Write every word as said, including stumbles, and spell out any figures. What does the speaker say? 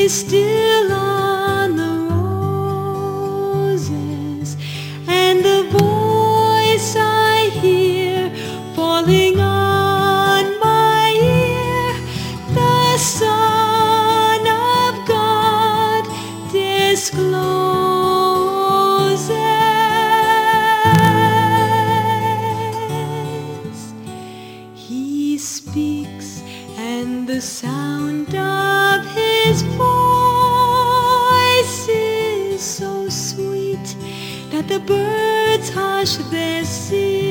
is still on the roses, and the voice I hear falling on my ear, the Son of God discloses. He speaks, and the sound of his voice is so sweet that the birds hush their singing.